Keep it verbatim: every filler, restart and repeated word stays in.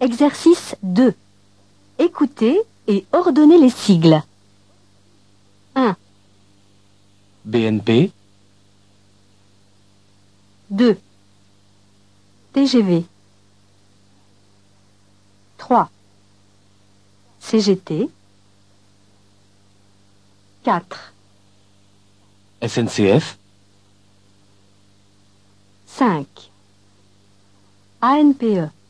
Exercice deux. Écoutez et ordonnez les sigles. un, B N P, deux, T G V. trois, C G T. quatre, S N C F, cinq, A N P E.